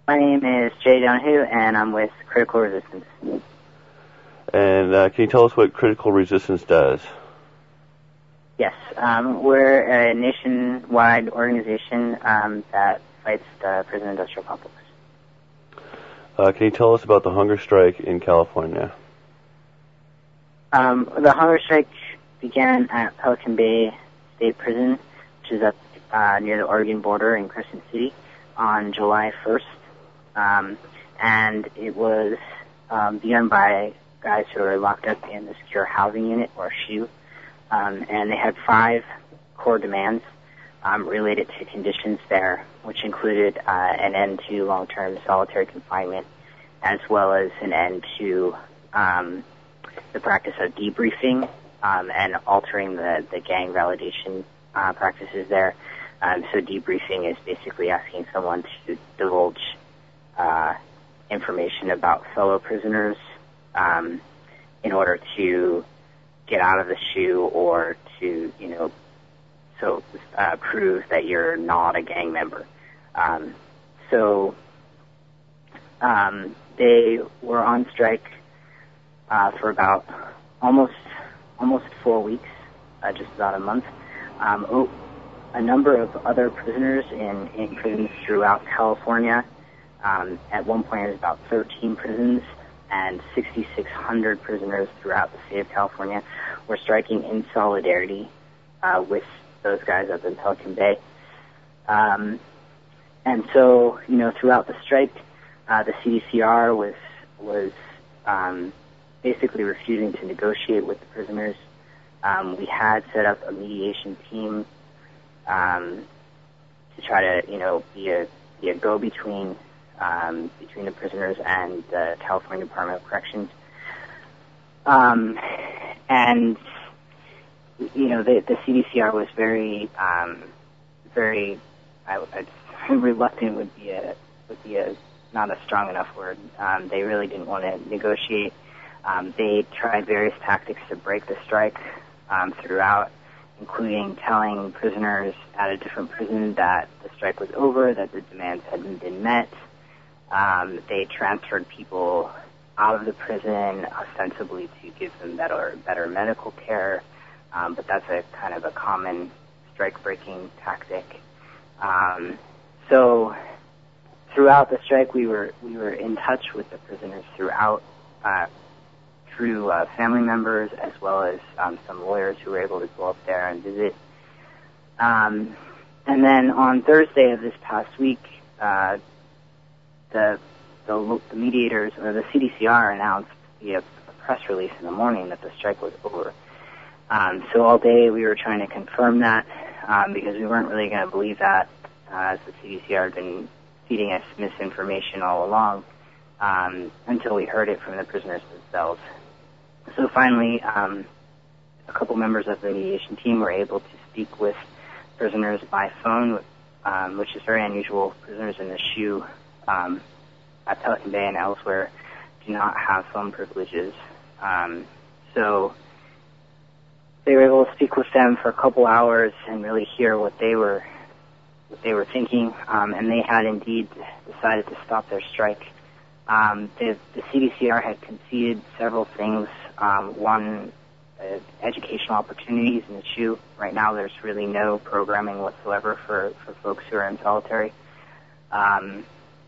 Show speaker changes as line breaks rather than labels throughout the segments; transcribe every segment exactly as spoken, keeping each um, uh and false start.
My name is Jay Donahue, and I'm with Critical Resistance.
And uh, can you tell us what Critical Resistance does?
Yes, um, we're a nationwide organization um, that fights the prison industrial complex.
Uh, can you tell us about the hunger strike in California?
Um, the hunger strike began at Pelican Bay State Prison, which is up uh, near the Oregon border in Crescent City, on July first. Um, and it was um, begun by guys who were locked up in the secure housing unit, or S H U. Um, and they had five core demands um, related to conditions there, which included uh, an end to long-term solitary confinement, as well as an end to um, the practice of debriefing um, and altering the, the gang validation uh, practices there. Um, so debriefing is basically asking someone to divulge uh, information about fellow prisoners um, in order to get out of the S H U or to, you know, so uh, prove that you're not a gang member. Um, so um, they were on strike uh, for about almost almost four weeks, uh, just about a month. Um, oh, a number of other prisoners in, in prisons throughout California. Um, at one point, it was about thirteen prisons, and sixty-six hundred prisoners throughout the state of California were striking in solidarity uh, with those guys up in Pelican Bay. Um, and so, you know, throughout the strike, uh, the C D C R was was um, basically refusing to negotiate with the prisoners. Um, we had set up a mediation team um, to try to, you know, be a be a go-between um, between the prisoners and the California Department of Corrections. Um, and you know, the, the C D C R was very, um, very, I, I, reluctant would be a would be a not a strong enough word. Um, they really didn't want to negotiate. Um, they tried various tactics to break the strike um, throughout, including telling prisoners at a different prison that the strike was over, that the demands hadn't been met. Um, they transferred people out of the prison ostensibly to give them better better medical care, um, but that's a kind of a common strike-breaking tactic. Um, so throughout the strike, we were we were in touch with the prisoners throughout, uh, through uh, family members as well as um, some lawyers who were able to go up there and visit. Um, and then on Thursday of this past week, uh, the, the the mediators, or the C D C R, announced via a press release in the morning that the strike was over. Um, so all day we were trying to confirm that um, because we weren't really going to believe that, uh, as the C D C R had been feeding us misinformation all along um, until we heard it from the prisoners themselves. So finally, um, a couple members of the mediation team were able to speak with prisoners by phone, um, which is very unusual. Prisoners in the S H U um, at Pelican Bay and elsewhere do not have phone privileges. Um, so they were able to speak with them for a couple hours and really hear what they were what they were thinking, um, and they had indeed decided to stop their strike. Um, the, the C D C R had conceded several things. Um, one, uh, educational opportunities in the S H U. Right now there's really no programming whatsoever for, for folks who are in solitary. Um,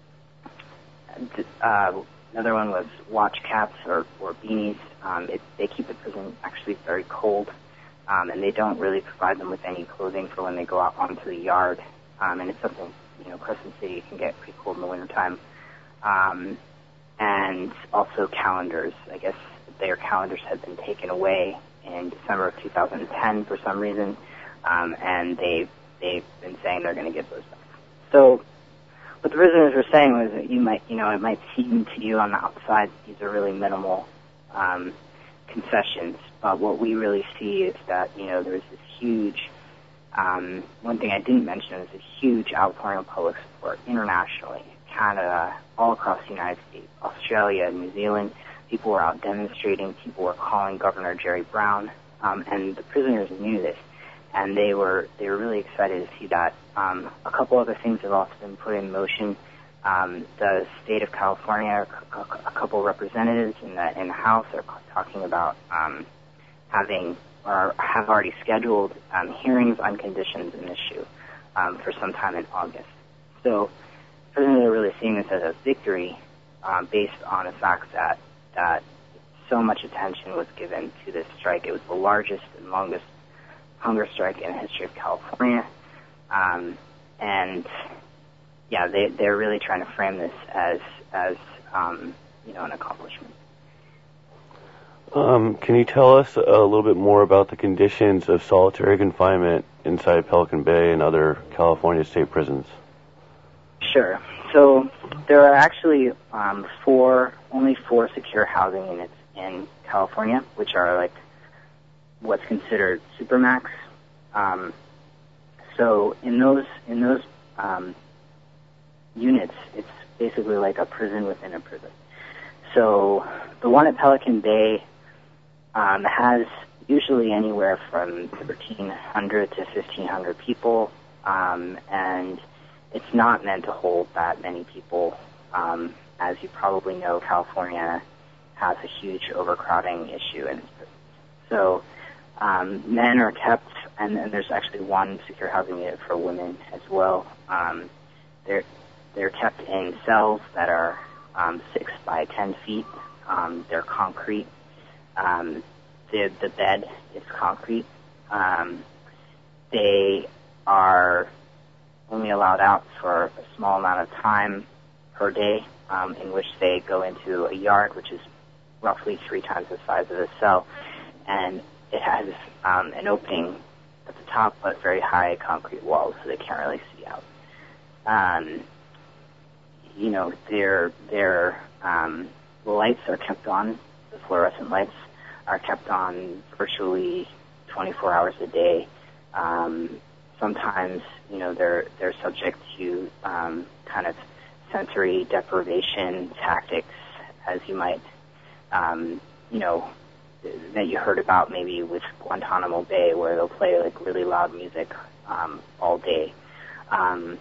uh, another one was watch caps or, or beanies. Um, it, they keep the prison actually very cold, um, and they don't really provide them with any clothing for when they go out onto the yard. Um, and it's something, you know, Crescent City can get pretty cold in the wintertime. Um, and also calendars. I guess their calendars had been taken away in December of two thousand ten for some reason, um, and they've, they've been saying they're going to get those back. So what the prisoners were saying was that you might, you know, it might seem to you on the outside these are really minimal um, concessions, but what we really see is that, you know, there's this huge, um, one thing I didn't mention is a huge outpouring of public support internationally. Canada, all across the United States, Australia, New Zealand. People were out demonstrating. People were calling Governor Jerry Brown, um, and the prisoners knew this, and they were they were really excited to see that. Um, a couple other things have also been put in motion. Um, the state of California, a couple representatives in the in the House are talking about um, having or have already scheduled um, hearings on conditions in this shoe um, for sometime in August. So, presidents are really seeing this as a victory um, based on the fact that that so much attention was given to this strike. It was the largest and longest hunger strike in the history of California, um, and yeah, they, they're really trying to frame this as, as um, you know, an accomplishment.
Um, can you tell us a little bit more about the conditions of solitary confinement inside Pelican Bay and other California state prisons?
Sure. So there are actually um, four, only four secure housing units in California, which are like what's considered supermax. Um, so in those, in those um, units, it's basically like a prison within a prison. So the one at Pelican Bay um, has usually anywhere from thirteen hundred to fifteen hundred people, um, and it's not meant to hold that many people. Um, as you probably know, California has a huge overcrowding issue in its prisons. So um, men are kept, and, and there's actually one secure housing unit for women as well. Um, they're They're kept in cells that are um, six by ten feet. Um, they're concrete. Um, the the bed is concrete. Um, they are only allowed out for a small amount of time per day, um, in which they go into a yard, which is roughly three times the size of a cell, and it has um, an opening at the top, but very high concrete walls, so they can't really see out. Um, you know, their their um, lights are kept on. The fluorescent lights are kept on virtually twenty-four hours a day. Um, sometimes, you know, they're they're subject to um, kind of sensory deprivation tactics, as you might, um, you know, that you heard about maybe with Guantanamo Bay, where they'll play like really loud music um, all day. Um,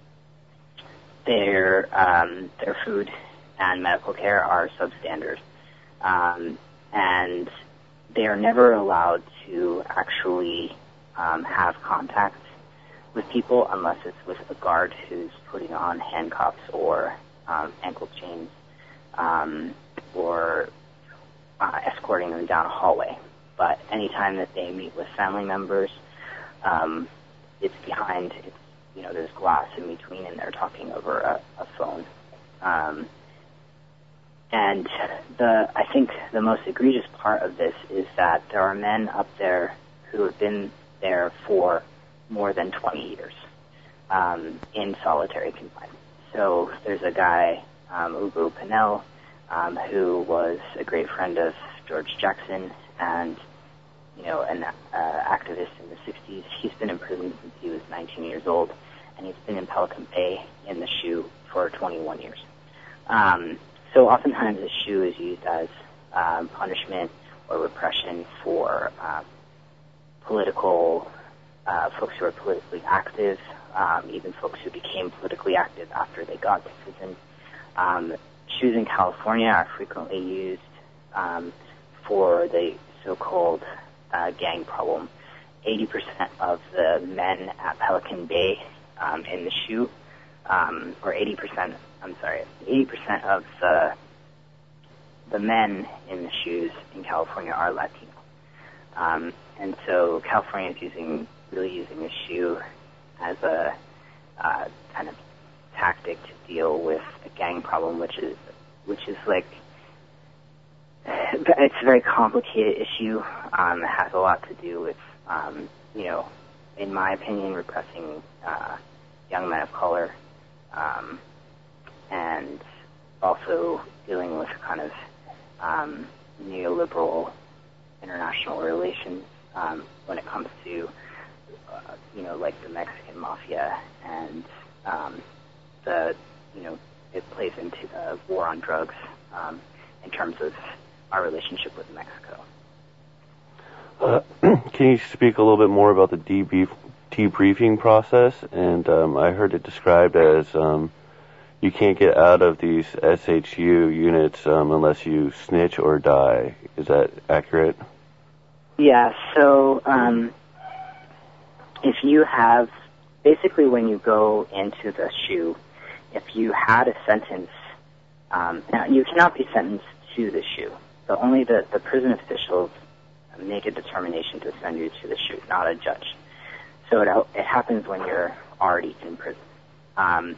Their um, their food and medical care are substandard, um, and they are never allowed to actually um, have contact with people unless it's with a guard who's putting on handcuffs or um, ankle chains um, or uh, escorting them down a hallway. But anytime that they meet with family members, um, it's behind. It's you know, there's glass in between, and they're talking over a, a phone. Um, and the I think the most egregious part of this is that there are men up there who have been there for more than twenty years um, in solitary confinement. So there's a guy, um, Ugo Pinell, um, who was a great friend of George Jackson and, you know, an uh, activist in the sixties. He's been in prison since he was nineteen years old, and he's been in Pelican Bay in the shoe for twenty-one years. Um, so oftentimes the shoe is used as um, punishment or repression for uh, political uh, folks who are politically active, um, even folks who became politically active after they got to prison. Um, shoes in California are frequently used um, for the so-called uh, gang problem. eighty percent of the men at Pelican Bay um, in the shoe, um, or eighty percent, I'm sorry, eighty percent of the the men in the shoes in California are Latino. Um, and so California is using, really using the shoe as a uh, kind of tactic to deal with a gang problem, which is, which is like, it's a very complicated issue. Um, it has a lot to do with, um, you know, in my opinion, repressing uh, young men of color, um, and also dealing with kind of um, neoliberal international relations um, when it comes to, uh, you know, like the Mexican mafia and um, the, you know, it plays into the war on drugs um, in terms of our relationship with Mexico.
Uh, can you speak a little bit more about the debrief, debriefing process? And um, I heard it described as um, you can't get out of these S H U units um, unless you snitch or die. Is that accurate?
Yeah, so um, if you have, basically when you go into the S H U, if you had a sentence, um, now you cannot be sentenced to the S H U, but only the, the prison officials make a determination to send you to the S H U, not a judge. So it, it happens when you're already in prison. Um,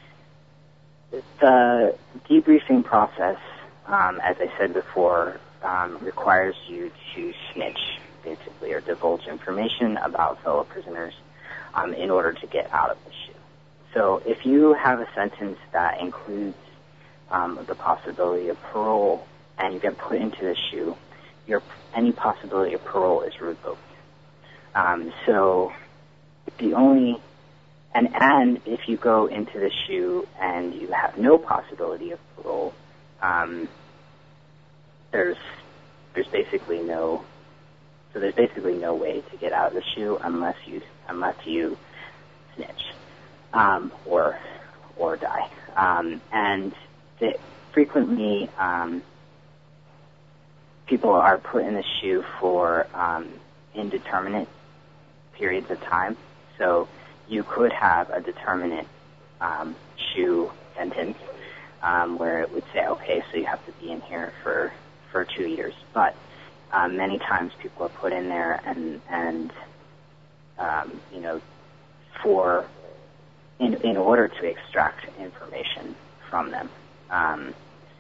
the debriefing process, um, as I said before, um, requires you to snitch, basically, or divulge information about fellow prisoners um, in order to get out of the S H U. So if you have a sentence that includes um, the possibility of parole and you get put into the S H U, your, any possibility of parole is revoked. Um, so the only, and, and if you go into the S H U and you have no possibility of parole, um, there's there's basically no, so there's basically no way to get out of the S H U unless you unless you snitch um, or or die. Um, and the, frequently. Um, People are put in the S H U for um, indeterminate periods of time. So you could have a determinate um, S H U sentence um, where it would say, okay, so you have to be in here for, for two years. But um, many times people are put in there and, and um, you know, for in, in order to extract information from them. Um,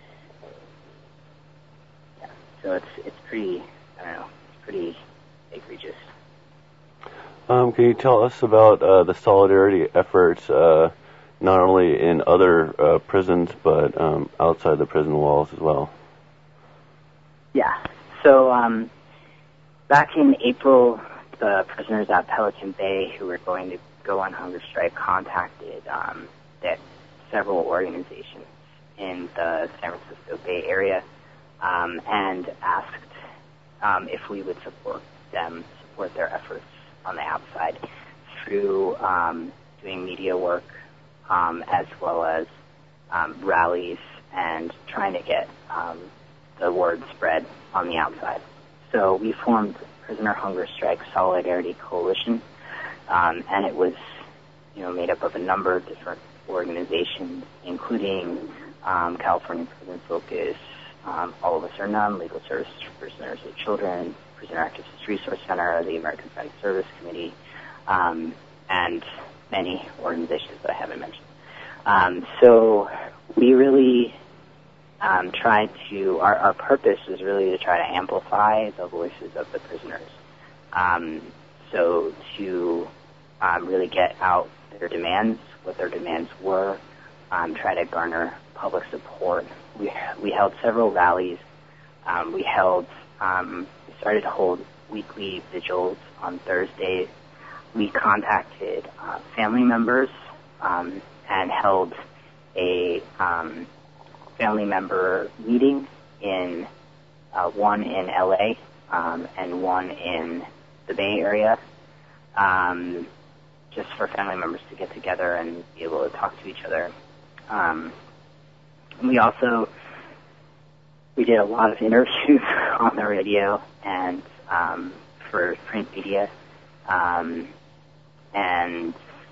So it's it's pretty, I don't know, it's pretty egregious.
Um, can you tell us about uh, the solidarity efforts, uh, not only in other uh, prisons, but um, outside the prison walls as well?
Yeah. So um, back in April, the prisoners at Pelican Bay who were going to go on hunger strike contacted um, that several organizations in the San Francisco Bay Area. Um, and asked um, if we would support them, support their efforts on the outside through um, doing media work um, as well as um, rallies and trying to get um, the word spread on the outside. So we formed Prisoner Hunger Strike Solidarity Coalition, um, and it was, you know, made up of a number of different organizations, including um, California Prison Focus, Um, All of Us Are None, Legal Service for Prisoners with Children, Prisoner Activist Resource Center, the American Psych Service Committee, um, and many organizations that I haven't mentioned. Um, so we really um, tried to, our, our purpose was really to try to amplify the voices of the prisoners. Um, so to um, really get out their demands, what their demands were, um, try to garner public support. We we held several rallies. Um, we held um, we started to hold weekly vigils on Thursdays. We contacted uh, family members um, and held a um, family member meeting in uh, one in L A um, and one in the Bay Area, um, just for family members to get together and be able to talk to each other. Um, We also, we did a lot of interviews on the radio and um, for print media, um, and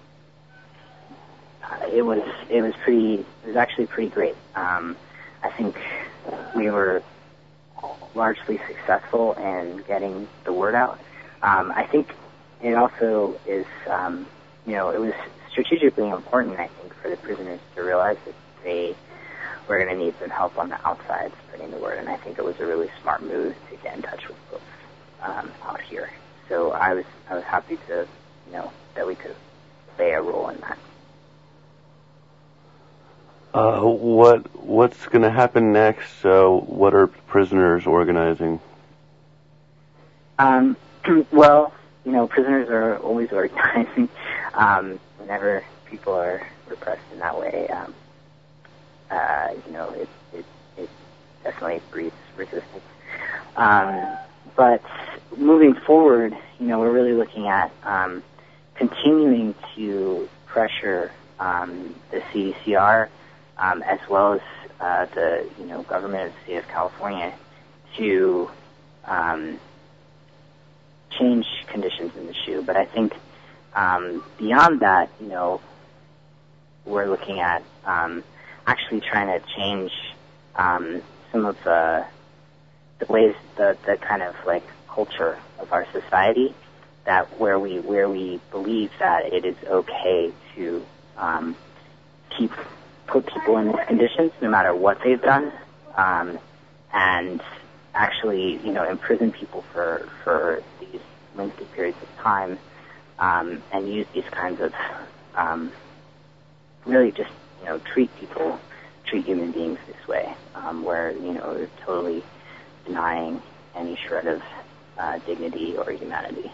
uh, it was it was pretty it was actually pretty great. Um, I think we were largely successful in getting the word out. Um, I think it also is, um, you know, it was strategically important, I think, for the prisoners to realize that they we're going to need some help on the outside spreading the word, and I think it was a really smart move to get in touch with folks um, out here. So I was I was happy to, you know, that we could play a role in that.
Uh, what what's going to happen next? Uh, what are prisoners organizing?
Um, well, you know, prisoners are always organizing um, whenever people are repressed in that way. Um, Uh, you know, it, it, it definitely breeds resistance. Um, but moving forward, you know, we're really looking at um, continuing to pressure um, the C D C R um, as well as uh, the you know government of the state of California to um, change conditions in the SHU. But I think um, beyond that, you know, we're looking at um, actually trying to change um, some of the, the ways, the, the kind of like culture of our society, that where we where we believe that it is okay to um, keep put people in these conditions no matter what they've done, um, and actually, you know, imprison people for for these lengthy periods of time, um, and use these kinds of um, really just, you know, treat people, treat human beings this way, um, where, you know, they're totally denying any shred of uh, dignity or humanity.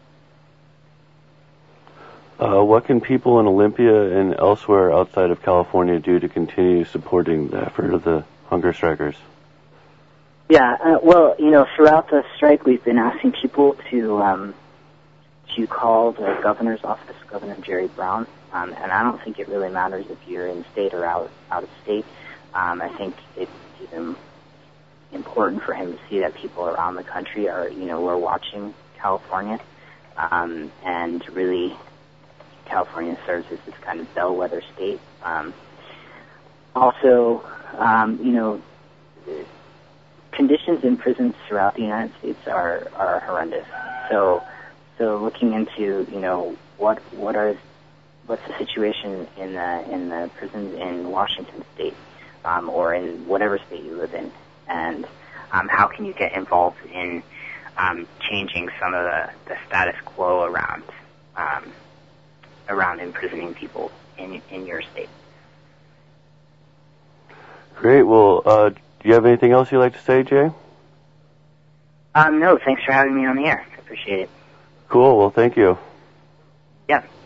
Uh, what can people in Olympia and elsewhere outside of California do to continue supporting the effort of the hunger strikers?
Yeah, uh, well, you know, throughout the strike, we've been asking people to um, to call the governor's office, Governor Jerry Brown, um, and I don't think it really matters if you're in state or out out of state. Um, I think it's even important for him to see that people around the country are, you know, we're watching California, um, and really, California serves as this kind of bellwether state. Um, also, um, you know, conditions in prisons throughout the United States are, are horrendous. So, so looking into, you know, what what are what's the situation in the in the prisons in Washington State, um, or in whatever state you live in, and um, how can you get involved in um, changing some of the, the status quo around um, around imprisoning people in in your state.
Great. Well, uh, do you have anything else you'd like to say, Jay?
Um, no, thanks for having me on the air. I appreciate it.
Cool. Well, thank you.
Yeah.